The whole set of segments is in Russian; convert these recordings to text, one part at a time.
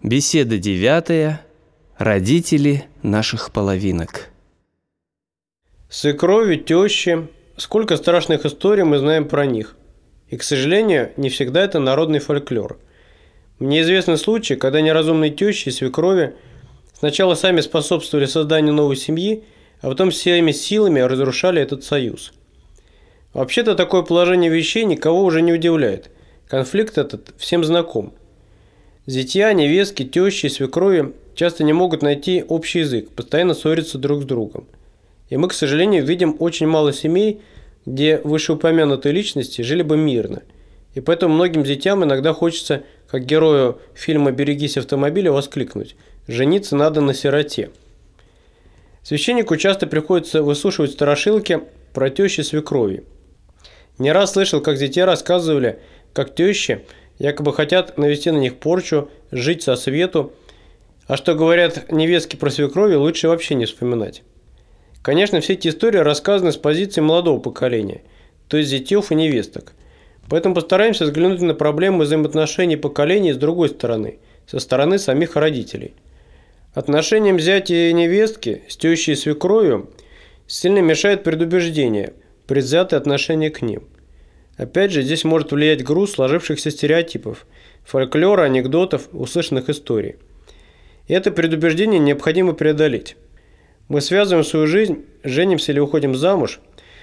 Беседа 9. Родители наших половинок. Свекрови, тещи. Сколько страшных историй мы знаем про них. И, к сожалению, не всегда это народный фольклор. Мне известны случаи, когда неразумные тещи и свекрови сначала сами способствовали созданию новой семьи, а потом всеми силами разрушали этот союз. Вообще-то такое положение вещей никого уже не удивляет. Конфликт этот всем знаком. Зятья, невестки, тещи и свекрови часто не могут найти общий язык, постоянно ссорятся друг с другом. И мы, к сожалению, видим очень мало семей, где вышеупомянутые личности жили бы мирно. И поэтому многим зятям иногда хочется, как герою фильма «Берегись автомобиля», воскликнуть: «Жениться надо на сироте». Священнику часто приходится выслушивать страшилки про тещи свекрови. Не раз слышал, как зятья рассказывали, как тещи якобы хотят навести на них порчу, жить со свету, а что говорят невестки про свекрови, лучше вообще не вспоминать. Конечно, все эти истории рассказаны с позиции молодого поколения, то есть зятьев и невесток. Поэтому постараемся взглянуть на проблему взаимоотношений поколений с другой стороны, со стороны самих родителей. Отношениям зятя и невестки с тещей и свекровью сильно мешает предубеждение, предвзятое отношение к ним. Опять же, здесь может влиять груз сложившихся стереотипов, фольклора, анекдотов, услышанных историй. И это предубеждение необходимо преодолеть. Мы связываем свою жизнь, женимся или уходим замуж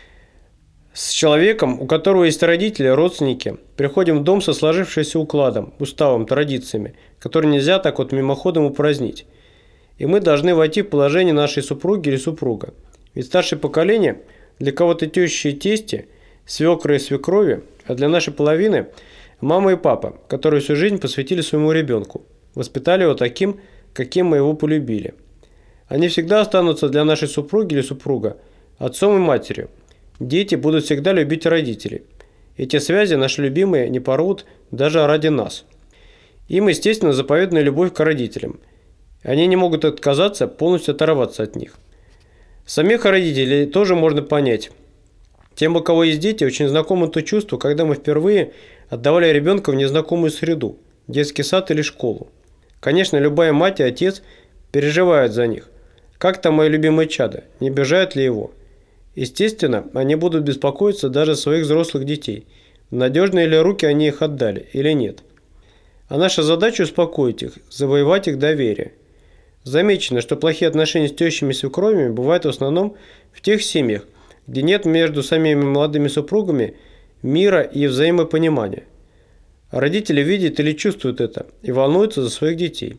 с человеком, у которого есть родители, родственники. Приходим в дом со сложившимся укладом, уставом, традициями, которые нельзя так вот мимоходом упразднить. И мы должны войти в положение нашей супруги или супруга. Ведь старшее поколение для кого-то тещи и тести, свекры и свекрови, а для нашей половины мама и папа, которые всю жизнь посвятили своему ребенку, воспитали его таким, каким мы его полюбили. Они всегда останутся для нашей супруги или супруга отцом и матерью. Дети будут всегда любить родителей. Эти связи наши любимые не порвут даже ради нас. Им, естественно, заповедана любовь к родителям. Они не могут отказаться, полностью оторваться от них. Самих родителей тоже можно понять. Тем, у кого есть дети, очень знакомо то чувство, когда мы впервые отдавали ребенка в незнакомую среду, детский сад или школу. Конечно, любая мать и отец переживают за них. Как там мое любимое чадо? Не обижают ли его? Естественно, они будут беспокоиться даже о своих взрослых детей. В надежные ли руки они их отдали или нет. А наша задача успокоить их, завоевать их доверие. Замечено, что плохие отношения с тещами и свекровями бывают в основном в тех семьях, где нет между самими молодыми супругами мира и взаимопонимания. Родители видят или чувствуют это и волнуются за своих детей.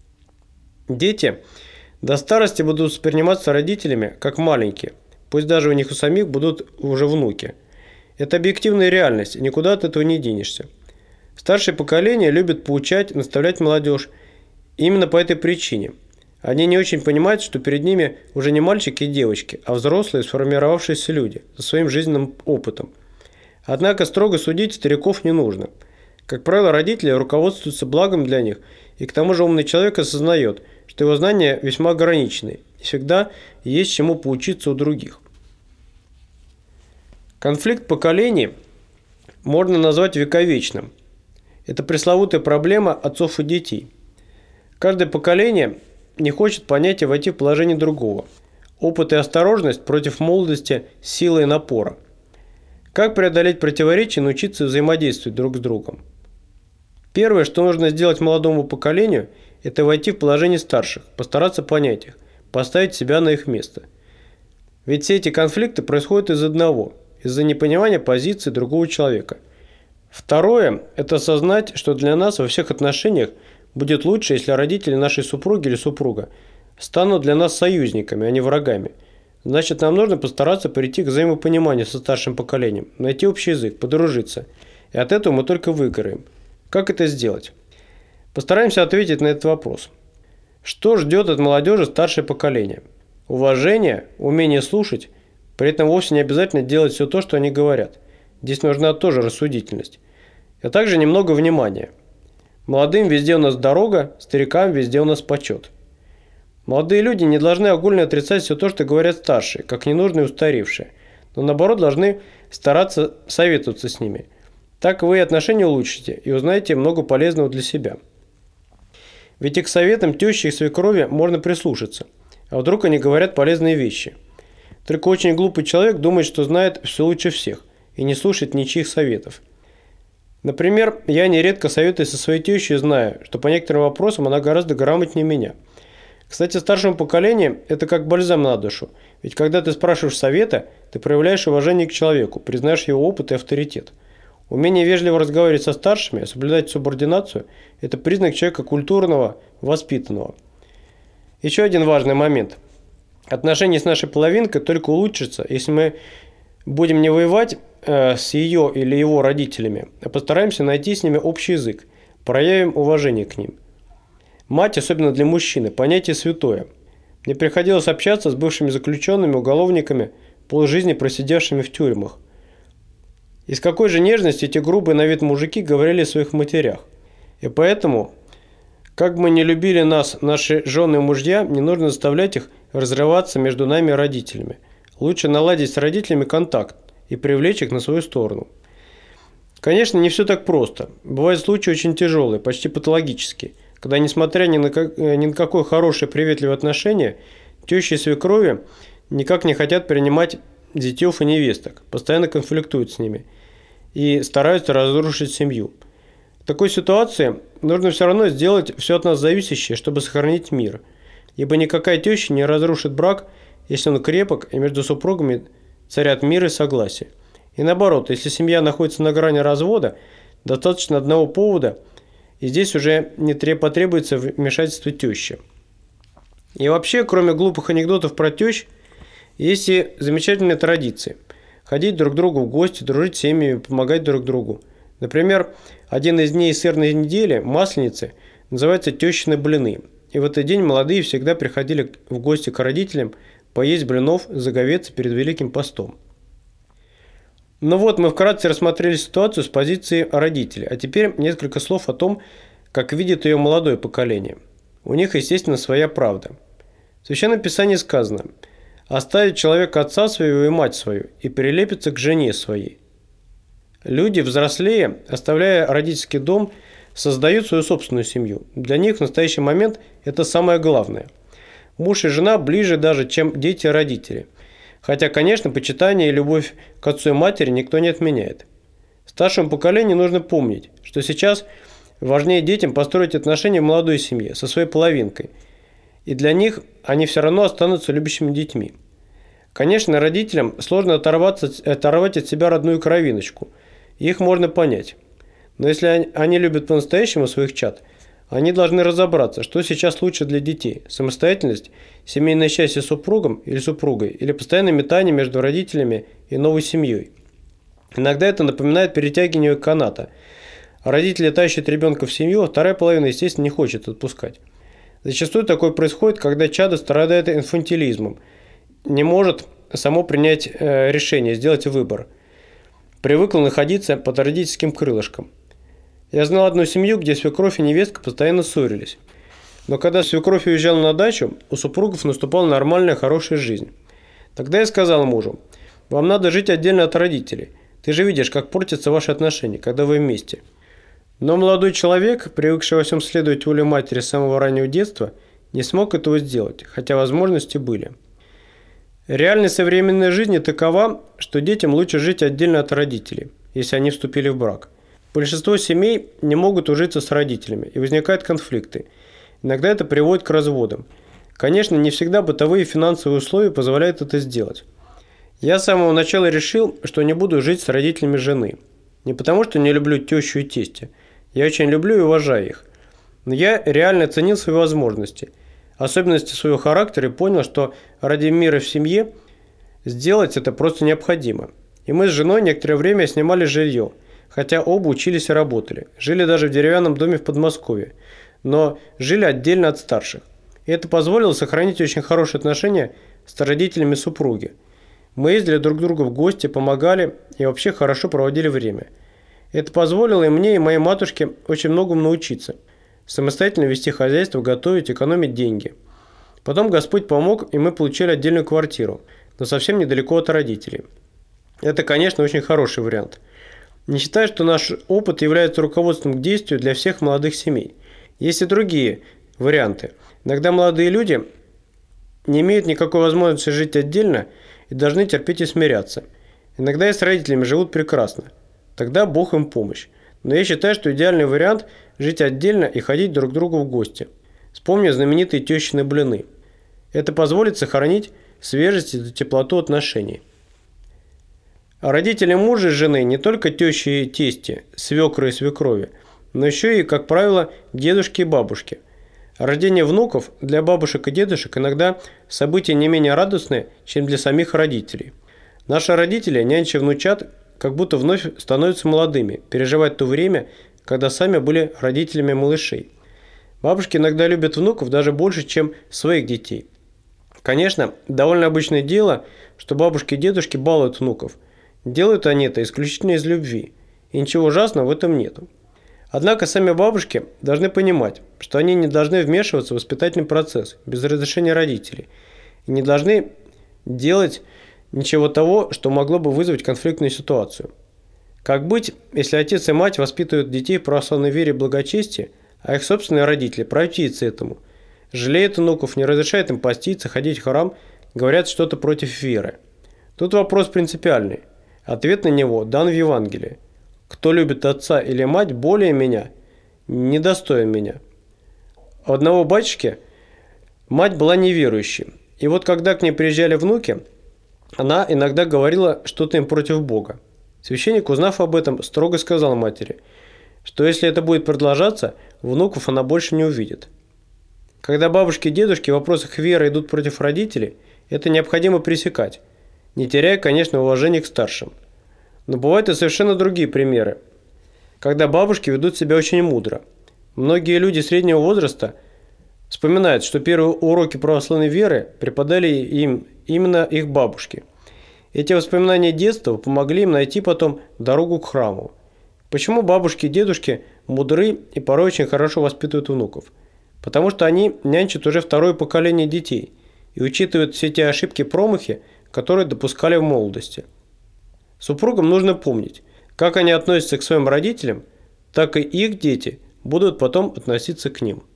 Дети до старости будут восприниматься родителями как маленькие, пусть даже у них у самих будут уже внуки. Это объективная реальность, и никуда от этого не денешься. Старшее поколение любит поучать, наставлять молодежь именно по этой причине. Они не очень понимают, что перед ними уже не мальчики и девочки, а взрослые сформировавшиеся люди со своим жизненным опытом. Однако строго судить стариков не нужно. Как правило, родители руководствуются благом для них, и к тому же умный человек осознает, что его знания весьма ограничены, и всегда есть чему поучиться у других. Конфликт поколений можно назвать вековечным. Это пресловутая проблема отцов и детей. Каждое поколение не хочет понять и войти в положение другого. Опыт и осторожность против молодости, силы и напора. Как преодолеть противоречия и научиться взаимодействовать друг с другом? Первое, что нужно сделать молодому поколению, это войти в положение старших, постараться понять их, поставить себя на их место. Ведь все эти конфликты происходят из одного, из-за непонимания позиции другого человека. Второе – это осознать, что для нас во всех отношениях будет лучше, если родители нашей супруги или супруга станут для нас союзниками, а не врагами. Значит, нам нужно постараться прийти к взаимопониманию со старшим поколением, найти общий язык, подружиться. И от этого мы только выиграем. Как это сделать? Постараемся ответить на этот вопрос. Что ждет от молодежи старшее поколение? Уважение, умение слушать, при этом вовсе не обязательно делать все то, что они говорят. Здесь нужна тоже рассудительность. А также немного внимания. Молодым везде у нас дорога, старикам везде у нас почет. Молодые люди не должны огульно отрицать все то, что говорят старшие, как ненужные и устаревшие, но наоборот должны стараться советоваться с ними. Так вы отношения улучшите и узнаете много полезного для себя. Ведь и к советам тещи и свекрови можно прислушаться. А вдруг они говорят полезные вещи. Только очень глупый человек думает, что знает все лучше всех и не слушает ничьих советов. Например, я нередко советуюсь со своей тещей, зная, что по некоторым вопросам она гораздо грамотнее меня. Кстати, старшему поколению это как бальзам на душу. Ведь когда ты спрашиваешь совета, ты проявляешь уважение к человеку, признаешь его опыт и авторитет. Умение вежливо разговаривать со старшими, соблюдать субординацию – это признак человека культурного, воспитанного. Еще один важный момент. Отношения с нашей половинкой только улучшатся, если мы будем не воевать с ее или его родителями, а постараемся найти с ними общий язык, проявим уважение к ним. Мать, особенно для мужчины, понятие святое. Мне приходилось общаться с бывшими заключенными, уголовниками, полжизни просидевшими в тюрьмах. И с какой же нежностью эти грубые на вид мужики говорили о своих матерях. И поэтому, как бы ни любили нас наши жены и мужья, не нужно заставлять их разрываться между нами и родителями. Лучше наладить с родителями контакт и привлечь их на свою сторону. Конечно, не все так просто. Бывают случаи очень тяжелые, почти патологические, когда, несмотря ни на какое хорошее приветливое отношение, тещи и свекрови никак не хотят принимать зятьев и невесток, постоянно конфликтуют с ними и стараются разрушить семью. В такой ситуации нужно все равно сделать все от нас зависящее, чтобы сохранить мир. Ибо никакая теща не разрушит брак, если он крепок и между супругами царят мир и согласие. И наоборот, если семья находится на грани развода, достаточно одного повода, и здесь уже не потребуется вмешательство тещи. И вообще, кроме глупых анекдотов про тещ, есть и замечательные традиции. Ходить друг к другу в гости, дружить с семьями, помогать друг другу. Например, один из дней сырной недели, Масленицы, называется «Тещины блины». И в этот день молодые всегда приходили в гости к родителям поесть блинов, заговеться перед Великим постом. Ну вот, мы вкратце рассмотрели ситуацию с позиции родителей. А теперь несколько слов о том, как видит ее молодое поколение. У них, естественно, своя правда. В Священном Писании сказано: «Оставит человек отца своего и мать свою, и прилепится к жене своей». Люди, взрослея, оставляя родительский дом, создают свою собственную семью. Для них в настоящий момент это самое главное. Муж и жена ближе даже, чем дети и родители. Хотя, конечно, почитание и любовь к отцу и матери никто не отменяет. Старшему поколению нужно помнить, что сейчас важнее детям построить отношения в молодой семье со своей половинкой. И для них они все равно останутся любящими детьми. Конечно, родителям сложно оторвать от себя родную кровиночку. Их можно понять. Но если они любят по-настоящему своих чад, они должны разобраться, что сейчас лучше для детей – самостоятельность, семейное счастье с супругом или супругой, или постоянное метание между родителями и новой семьей. Иногда это напоминает перетягивание каната. Родители тащат ребенка в семью, а вторая половина, естественно, не хочет отпускать. Зачастую такое происходит, когда чадо страдает инфантилизмом, не может само принять решение, сделать выбор. Привыкло находиться под родительским крылышком. Я знал одну семью, где свекровь и невестка постоянно ссорились. Но когда свекровь уезжала на дачу, у супругов наступала нормальная, хорошая жизнь. Тогда я сказал мужу: «Вам надо жить отдельно от родителей. Ты же видишь, как портятся ваши отношения, когда вы вместе». Но молодой человек, привыкший во всем следовать воле матери с самого раннего детства, не смог этого сделать, хотя возможности были. Реальность современной жизни такова, что детям лучше жить отдельно от родителей, если они вступили в брак. Большинство семей не могут ужиться с родителями, и возникают конфликты. Иногда это приводит к разводам. Конечно, не всегда бытовые и финансовые условия позволяют это сделать. Я с самого начала решил, что не буду жить с родителями жены. Не потому, что не люблю тещу и тестя. Я очень люблю и уважаю их. Но я реально оценил свои возможности, особенности своего характера и понял, что ради мира в семье сделать это просто необходимо. И мы с женой некоторое время снимали жилье, хотя оба учились и работали. Жили даже в деревянном доме в Подмосковье, но жили отдельно от старших. И это позволило сохранить очень хорошие отношения с родителями супруги. Мы ездили друг к другу в гости, помогали и вообще хорошо проводили время. Это позволило и мне, и моей матушке очень многому научиться. Самостоятельно вести хозяйство, готовить, экономить деньги. Потом Господь помог, и мы получили отдельную квартиру, но совсем недалеко от родителей. Это, конечно, очень хороший вариант. Не считаю, что наш опыт является руководством к действию для всех молодых семей. Есть и другие, Варианты. Иногда молодые люди не имеют никакой возможности жить отдельно и должны терпеть и смиряться. Иногда и с родителями живут прекрасно. Тогда Бог им помощь. Но я считаю, что идеальный вариант – жить отдельно и ходить друг к другу в гости. Вспомни знаменитые тещины блины. Это позволит сохранить свежесть и теплоту отношений. А родители мужа и жены не только тещи и тести, свекры и свекрови, но еще и, как правило, дедушки и бабушки. Рождение внуков для бабушек и дедушек иногда событие не менее радостное, чем для самих родителей. Наши родители, нянча внучат, как будто вновь становятся молодыми, переживают то время, когда сами были родителями малышей. Бабушки иногда любят внуков даже больше, чем своих детей. Конечно, довольно обычное дело, что бабушки и дедушки балуют внуков. Делают они это исключительно из любви, и ничего ужасного в этом нет. Однако сами бабушки должны понимать, что они не должны вмешиваться в воспитательный процесс без разрешения родителей, и не должны делать ничего того, что могло бы вызвать конфликтную ситуацию. Как быть, если отец и мать воспитывают детей в православной вере и благочестии, а их собственные родители противятся этому, жалеют внуков, не разрешают им поститься, ходить в храм, говорят что-то против веры? Тут вопрос принципиальный. Ответ на него дан в Евангелии. Кто любит отца или мать более меня, недостоин меня. У одного батюшки мать была неверующей. И вот когда к ней приезжали внуки, она иногда говорила что-то им против Бога. Священник, узнав об этом, строго сказал матери, что если это будет продолжаться, внуков она больше не увидит. Когда бабушки и дедушки в вопросах веры идут против родителей, это необходимо пресекать, не теряя, конечно, уважения к старшим. Но бывают и совершенно другие примеры, когда бабушки ведут себя очень мудро. Многие люди среднего возраста вспоминают, что первые уроки православной веры преподали им именно их бабушки. Эти воспоминания детства помогли им найти потом дорогу к храму. Почему бабушки и дедушки мудры и порой очень хорошо воспитывают внуков? Потому что они нянчат уже второе поколение детей и учитывают все те ошибки-промахи, которые допускали в молодости. Супругам нужно помнить, как они относятся к своим родителям, так и их дети будут потом относиться к ним.